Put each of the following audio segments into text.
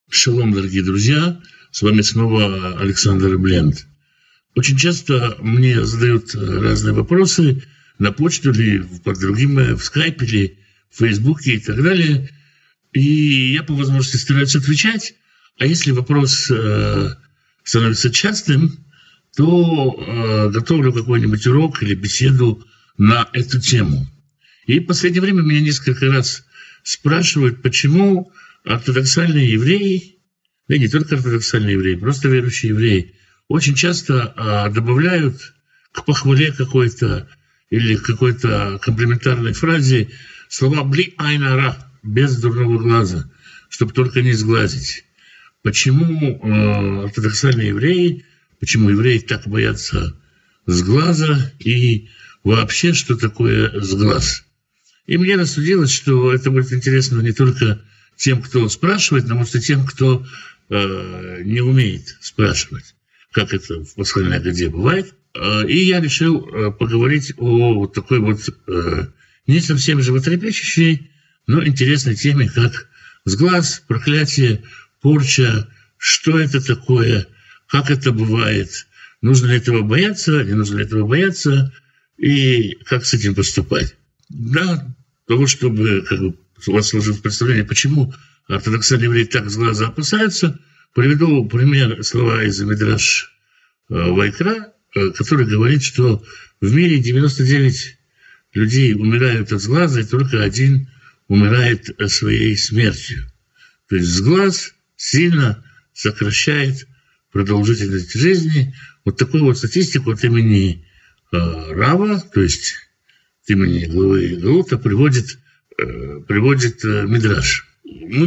Шалом, дорогие друзья, с вами снова Александр Бленд. Очень часто мне задают разные вопросы на почту или под другим, в скайпе или в фейсбуке и так далее. И я по возможности стараюсь отвечать. А если вопрос становится частым, то готовлю какой-нибудь урок или беседу на эту тему. И в последнее время меня несколько раз спрашивают, почему ортодоксальные евреи, да и не только ортодоксальные евреи, просто верующие евреи, очень часто добавляют к похвале какой-то или к какой-то комплиментарной фразе слова «бли айн ара», без дурного глаза, чтобы только не сглазить. Почему ортодоксальные евреи, почему евреи так боятся сглаза и вообще, что такое сглаз? И мне рассудилось, что это будет интересно не только тем, кто спрашивает, но, может, и тем, кто не умеет спрашивать, как это в пасхальной годе бывает. И я решил поговорить о вот такой вот не совсем животрепещущей, но интересной теме, как сглаз, проклятие, порча, что это такое, как это бывает, нужно ли этого бояться, не нужно ли этого бояться, и как с этим поступать. Для того, чтобы у вас сложилось представление, почему ортодоксальные евреи так сглаза опасаются, приведу пример слова из Мидраш Вайкра, который говорит, что в мире 99 людей умирают от сглаза, и только один умирает своей смертью. То есть сглаз сильно сокращает продолжительность жизни. Вот такую вот статистику от имени Рава, то есть от имени главы Галута, приводит Мидраш. Мы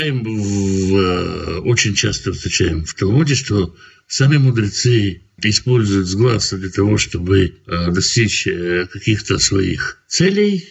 очень часто встречаем в Талмуде, что сами мудрецы используют сглаз для того, чтобы достичь каких-то своих целей.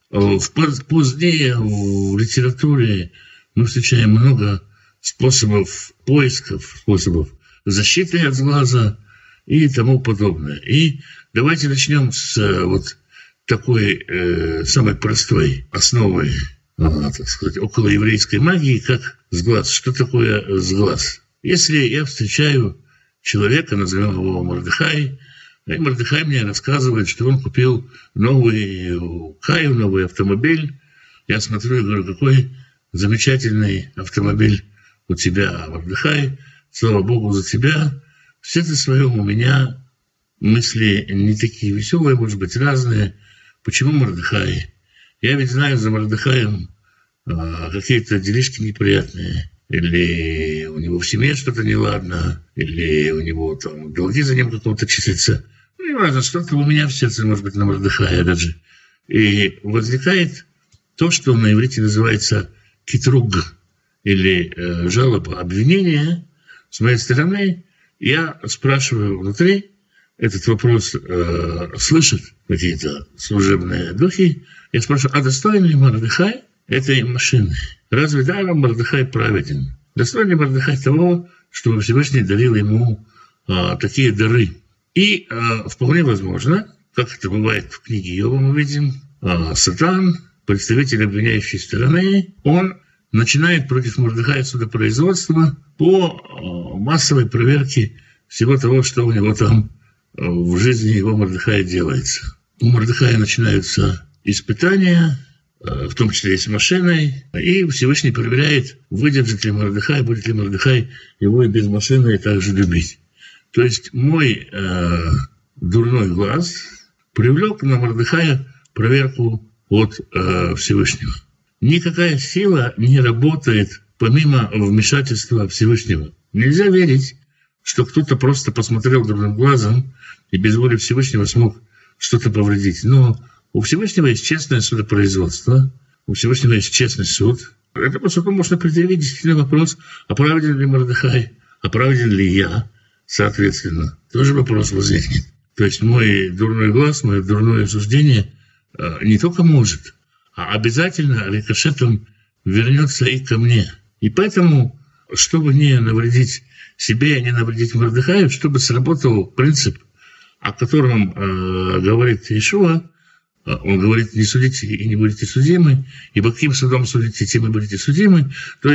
Позднее в литературе мы встречаем много способов поисков, способов защиты от сглаза и тому подобное. И давайте начнем с вот такой самой простой основой, так сказать, околоеврейской магии, как сглаз. Что такое сглаз? Если я встречаю человека, назовем его Мордехай, и Мордехай мне рассказывает, что он купил новый Каю, новый автомобиль. Я смотрю и говорю, какой замечательный автомобиль у тебя, Мордехай, слава Богу за тебя. В сердце своем у меня мысли не такие веселые, может быть, разные. Почему Мордехай? Я ведь знаю за Мордехаем какие-то делишки неприятные. Или у него в семье что-то неладно, или у него там долги за ним какого-то числятся. Ну, не важно, что-то у меня в сердце, может быть, на Мордехая даже. И возникает то, что на иврите называется китруг, или жалоба, обвинение. С моей стороны я спрашиваю внутри, этот вопрос слышат какие-то служебные духи. Я спрашиваю, а достоин ли Мордехай этой машины? Разве даром Мордехай праведен? Достоин ли Мордехай того, чтобы Всевышний дарил ему такие дары? И вполне возможно, как это бывает в книге Иова, мы видим, Сатан, представитель обвиняющей стороны, он начинает против Мордехая судопроизводство по массовой проверке всего того, что у него там в жизни его Мордехая делается. У Мордехая начинаются испытания, в том числе и с машиной, и Всевышний проверяет, выдержит ли Мордехай, будет ли Мордехай его и без машины также любить. То есть мой дурной глаз привлек на Мордехая проверку от Всевышнего. Никакая сила не работает помимо вмешательства Всевышнего. Нельзя верить, что кто-то просто посмотрел дурным глазом и без воли Всевышнего смог что-то повредить. Но у Всевышнего есть честное судопроизводство, у Всевышнего есть честный суд. Это по сути можно предъявить действительно вопрос, а праведен ли Мордехай, а праведен ли я, соответственно. Тоже вопрос возникнет. То есть мой дурной глаз, мое дурное суждение не только может, а обязательно рикошетом вернется и ко мне. И поэтому, чтобы не навредить себе, не навредить Мордехаю, чтобы сработал принцип, о котором говорит Иешуа, он говорит, не судите и не будете судимы, ибо каким судом судите, тем и будете судимы. То есть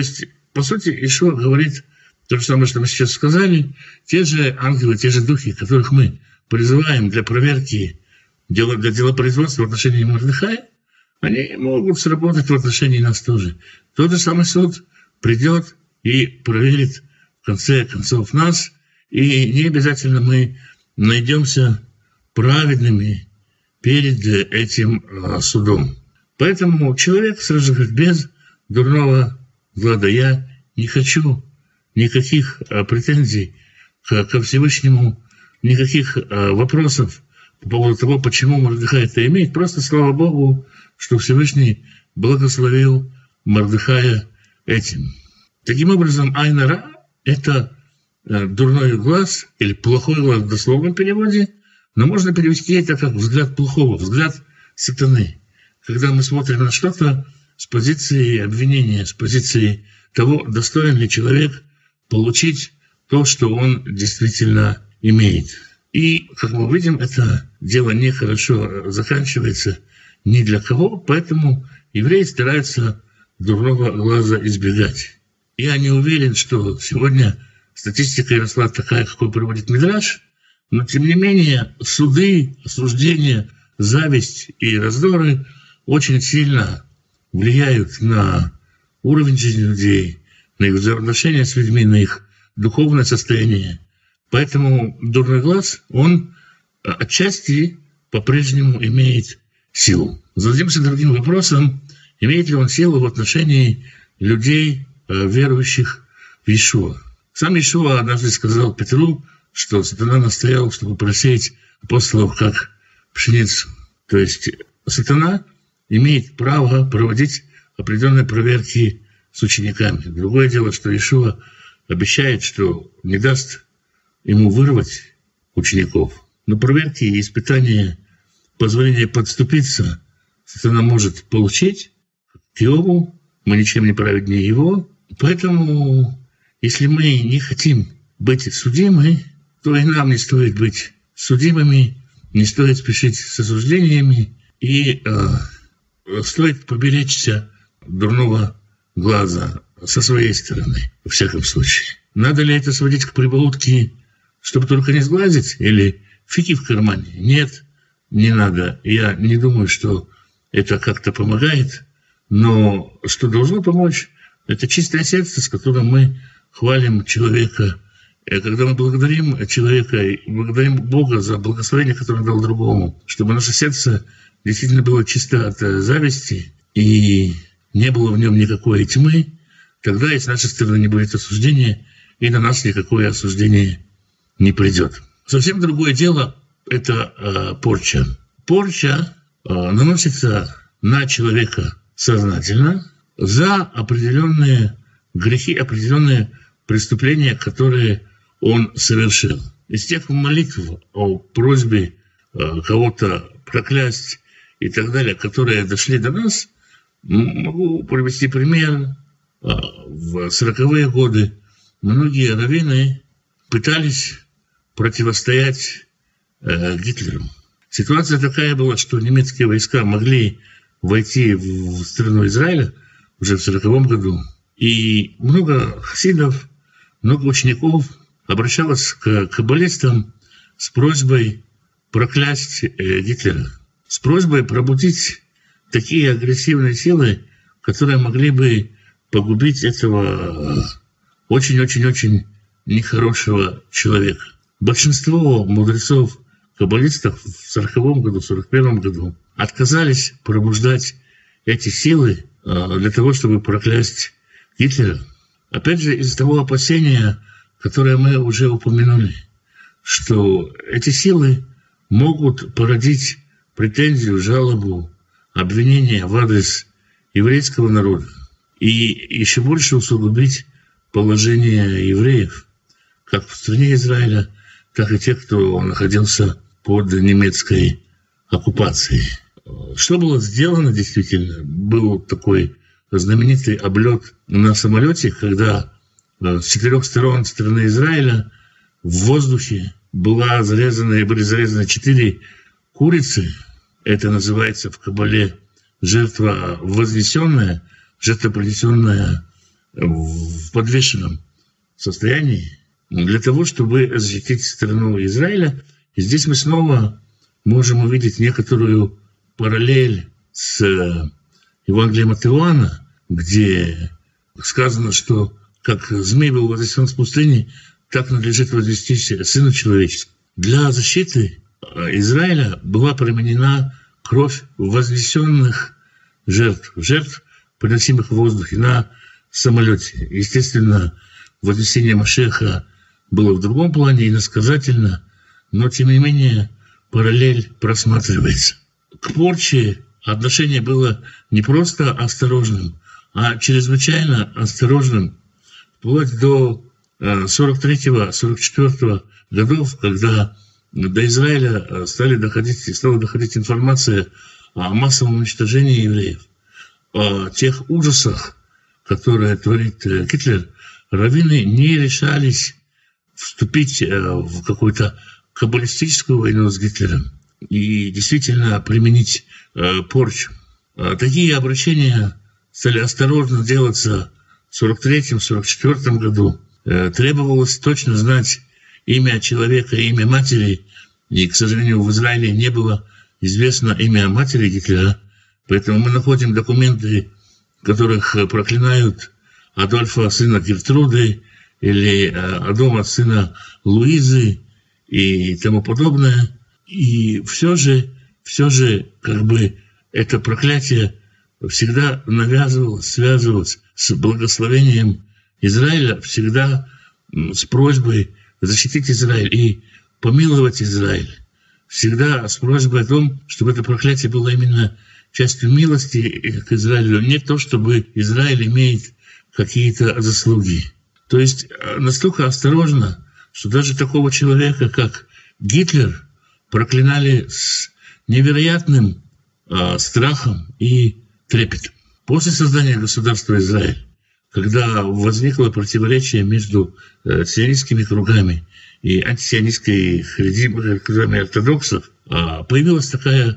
по сути, Иешуа говорит то же самое, что мы сейчас сказали. Те же ангелы, те же духи, которых мы призываем для проверки, для делопроизводства в отношении Мордехая, они могут сработать в отношении нас тоже. Тот же самый суд придет и проверит в конце концов нас, и не обязательно мы найдемся праведными перед этим судом. Поэтому человек сразу же говорит, без дурного глада я не хочу никаких претензий ко Всевышнему, никаких вопросов по поводу того, почему Мордехай это имеет. Просто слава Богу, что Всевышний благословил Мордехая этим. Таким образом, айн-ара – это дурной глаз или плохой глаз в дословном переводе, но можно перевести это как взгляд плохого, взгляд сатаны. Когда мы смотрим на что-то с позиции обвинения, с позиции того, достоин ли человек получить то, что он действительно имеет. И, как мы видим, это дело нехорошо заканчивается ни для кого, поэтому евреи стараются дурного глаза избегать. Я не уверен, что сегодня статистика росла такая, какой приводит Мидраш, но, тем не менее, суды, осуждения, зависть и раздоры очень сильно влияют на уровень жизни людей, на их взаимоотношения с людьми, на их духовное состояние. Поэтому дурной глаз, он отчасти по-прежнему имеет силу. Зададимся другим вопросом, имеет ли он силу в отношении людей, верующих в Иешуа. Сам Иешуа однажды сказал Петру, что сатана настоял, чтобы просеять апостолов как пшеницу. То есть сатана имеет право проводить определенные проверки с учениками. Другое дело, что Иешуа обещает, что не даст ему вырвать учеников. Но проверки и испытания, позволение подступиться, сатана может получить. К Иову мы ничем не праведнее его. Поэтому, если мы не хотим быть судимы, то и нам не стоит быть судимыми, не стоит спешить с осуждениями, и стоит поберечься дурного глаза со своей стороны, во всяком случае. Надо ли это сводить к прибаутке, чтобы только не сглазить, или фики в кармане? Нет, не надо. Я не думаю, что это как-то помогает, но что должно помочь, это чистое сердце, с которым мы хвалим человека. И когда мы благодарим человека, и благодарим Бога за благословение, которое он дал другому, чтобы наше сердце действительно было чисто от зависти и не было в нем никакой тьмы, тогда и с нашей стороны не будет осуждения, и на нас никакое осуждение не придет. Совсем другое дело – это порча. Порча наносится на человека сознательно за определенные грехи, определенные преступления, которые он совершил. Из тех молитв о просьбе кого-то проклясть и так далее, которые дошли до нас, могу привести пример. В 40-е годы многие раввины пытались противостоять Гитлеру. Ситуация такая была, что немецкие войска могли войти в страну Израиля уже в 40-м году. И много хасидов, много учеников обращалось к каббалистам с просьбой проклясть Гитлера, с просьбой пробудить такие агрессивные силы, которые могли бы погубить этого очень-очень-очень нехорошего человека. Большинство мудрецов, каббалистов в 40-м году, в 41-м году отказались пробуждать эти силы для того, чтобы проклясть Гитлера. Опять же, из-за того опасения, которое мы уже упомянули, что эти силы могут породить претензию, жалобу, обвинение в адрес еврейского народа и еще больше усугубить положение евреев, как в стране Израиля, так и тех, кто находился под немецкой оккупацией. Что было сделано действительно? Был такой знаменитый облет на самолете, когда с 4 сторон страны Израиля в воздухе были зарезаны 4 курицы. Это называется в Кабале жертва вознесенная, жертва принесенная в подвешенном состоянии для того, чтобы защитить страну Израиля. И здесь мы снова можем увидеть некоторую параллель с Евангелием от Иоанна, где сказано, что как змей был вознесен в пустыне, так надлежит возвестись Сыну Человеческому. Для защиты Израиля была применена кровь вознесенных жертв, приносимых в воздухе на самолете. Естественно, вознесение Машеха было в другом плане, иносказательно, но, тем не менее, параллель просматривается. К порче отношение было не просто осторожным, а чрезвычайно осторожным, вплоть до 43-44 годов, когда до Израиля стала доходить информация о массовом уничтожении евреев, о тех ужасах, которые творит Гитлер. Раввины не решались вступить в какую-то каббалистическую войну с Гитлером и действительно применить порчу. Такие обращения стали осторожно делаться в 43-44 году. Требовалось точно знать имя человека, имя матери, и, к сожалению, в Израиле не было известно имя матери Гитлера, поэтому мы находим документы, в которых проклинают Адольфа, сына Гертруды, или Адома, сына Луизы и тому подобное. И все же, как бы это проклятие всегда навязывалось, связывалось с благословением Израиля, всегда с просьбой защитить Израиль и помиловать Израиль. Всегда с просьбой о том, чтобы это проклятие было именно частью милости к Израилю, не то, чтобы Израиль имеет какие-то заслуги. То есть настолько осторожно, что даже такого человека, как Гитлер, проклинали с невероятным страхом и трепетом. После создания государства Израиль, когда возникло противоречие между сионистскими кругами и антисионистской кругами ортодоксов, появилась такая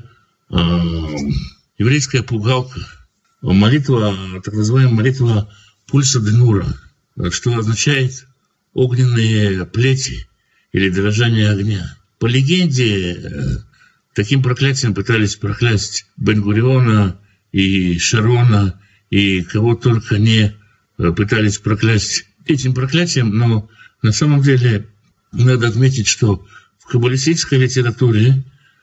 еврейская пугалка, молитва, так называемая молитва Пульса де Нура, что означает огненные плети или дрожание огня. По легенде, таким проклятием пытались проклясть Бен-Гуриона и Шарона, и кого только не пытались проклясть этим проклятием, но на самом деле надо отметить, что в каббалистической литературе,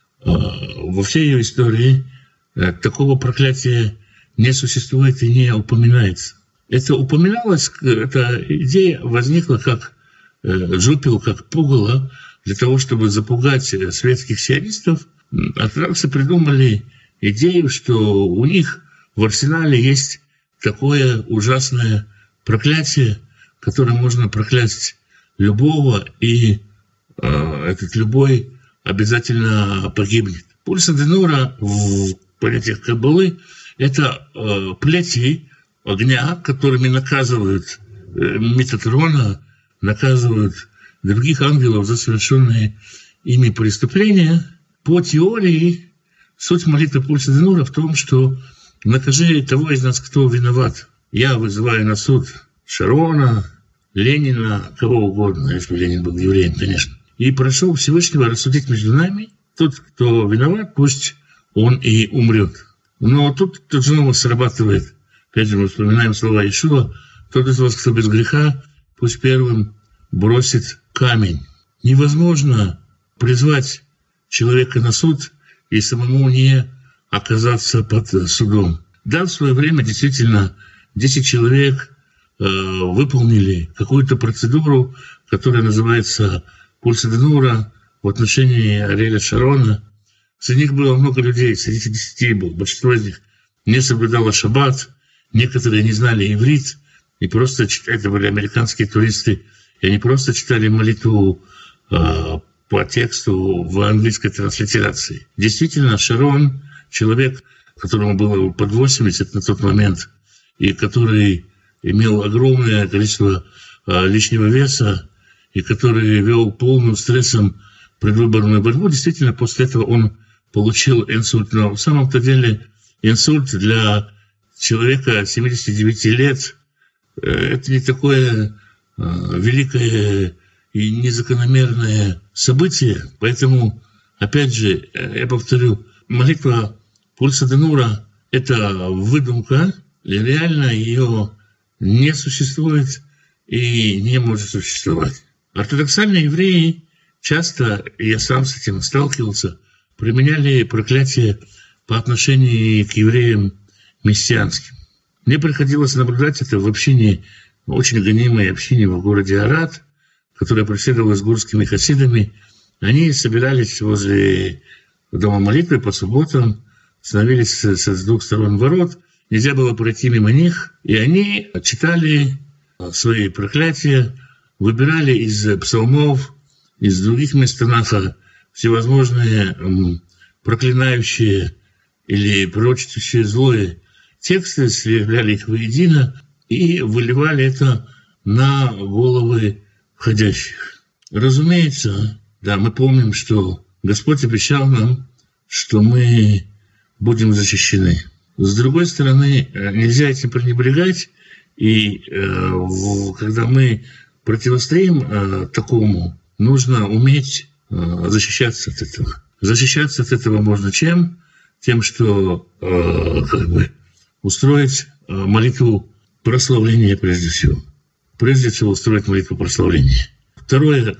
во всей ее истории, такого проклятия не существует и не упоминается. Это упоминалось, эта идея возникла как жупел, как пугало, для того, чтобы запугать светских сионистов. Ортодоксы придумали идею, что у них в арсенале есть такое ужасное проклятие, которое можно проклясть любого, и этот любой обязательно погибнет. Пульса де Нура в понятиях Каббалы – это плети огня, которыми наказывают Метатрона, наказывают других ангелов за совершенные ими преступления. По теории, суть молитвы Пульса де Нура в том, что накажи того из нас, кто виноват. Я вызываю на суд Шарона, Ленина, кого угодно, если Ленин был евреем, конечно. И прошу Всевышнего рассудить между нами. Тот, кто виноват, пусть он и умрет. Но тут снова срабатывает, опять же мы вспоминаем слова Иешуа, тот из вас, кто без греха, пусть первым бросит камень. Невозможно призвать человека на суд и самому не оказаться под судом. Да, в свое время действительно 10 человек выполнили какую-то процедуру, которая называется Пульса де Нура в отношении Ариэля Шарона. Среди них было много людей, среди 10 было. Большинство из них не соблюдало шаббат, некоторые не знали иврит, и просто читали, это были американские туристы, и они просто читали молитву по тексту в английской транслитерации. Действительно, Шарон, человек, которому было под 80 на тот момент, и который имел огромное количество лишнего веса, и который вел полным стрессом предвыборную борьбу, действительно, после этого он получил инсульт. Но в самом-то деле инсульт для человека 79 лет это не такое великое и незакономерное событие. Поэтому, опять же, я повторю, молитва Пульса де Нура – это выдумка, и реально ее не существует и не может существовать. Ортодоксальные евреи часто, я сам с этим сталкивался, применяли проклятие по отношению к евреям мессианским. Мне приходилось наблюдать это в общине, очень гонимой общине в городе Арат, которая преследовалась гурскими хасидами. Они собирались возле дома молитвы по субботам, становились с двух сторон ворот, нельзя было пройти мимо них, и они читали свои проклятия, выбирали из псалмов, из других мест Танаха всевозможные проклинающие или пророчествующие злое тексты, свергали их воедино и выливали это на головы входящих. Разумеется, да, мы помним, что Господь обещал нам, что мы будем защищены. С другой стороны, нельзя этим пренебрегать, и когда мы противостоим такому, нужно уметь защищаться от этого. Защищаться от этого можно чем? Тем, что устроить молитву прославления прежде всего. Прежде всего устроить молитву прославления. Второе,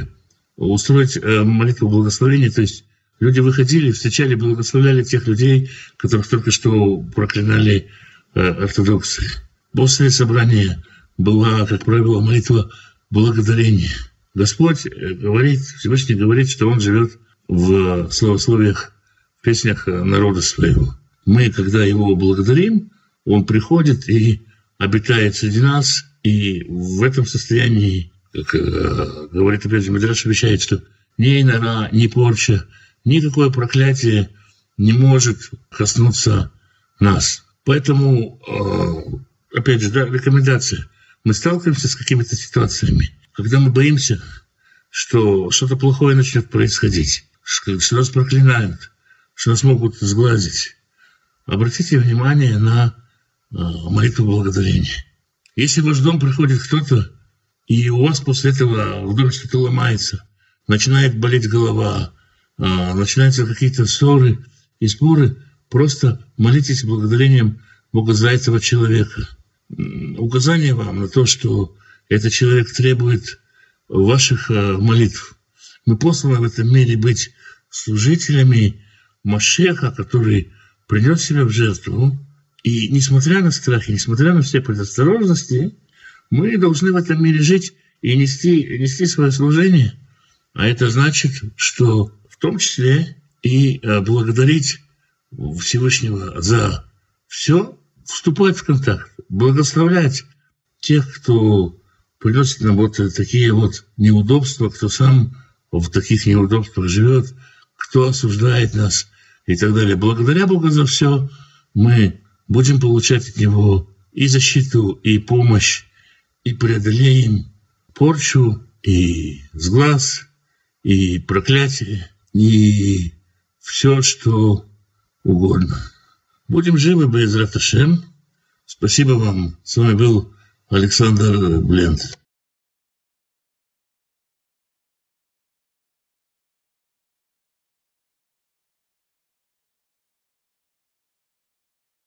устроить молитву благословения, то есть люди выходили, встречали, благословляли тех людей, которых только что проклинали ортодоксы. После собрания была, как правило, молитва благодарения. Господь говорит, Всевышний говорит, что Он живет в славословиях, в песнях народа своего. Мы, когда Его благодарим, Он приходит и обитает среди нас, и в этом состоянии, как говорит опять же Мидраш, обещает, что ни инара, ни порча, никакое проклятие не может коснуться нас. Поэтому, опять же, рекомендация. Мы сталкиваемся с какими-то ситуациями, когда мы боимся, что что-то плохое начнет происходить, что нас проклинают, что нас могут сглазить. Обратите внимание на молитву благодарения. Если в ваш дом приходит кто-то, и у вас после этого в доме что-то ломается, начинает болеть голова, начинаются какие-то ссоры и споры, просто молитесь благодарением Бога за этого человека. Указание вам на то, что этот человек требует ваших молитв. Мы посланы в этом мире быть служителями Машеха, который принес себя в жертву. И несмотря на страхи, несмотря на все предосторожности, мы должны в этом мире жить и нести свое служение. А это значит, что в том числе и благодарить Всевышнего за все, вступать в контакт, благословлять тех, кто приносит нам вот такие вот неудобства, кто сам в таких неудобствах живет, кто осуждает нас и так далее. Благодаря Богу за все мы будем получать от Него и защиту, и помощь, и преодолеем порчу, и сглаз, и проклятие, и все, что угодно. Будем живы, Бе'эзрат Ашем. Спасибо вам. С вами был Александр Бленд.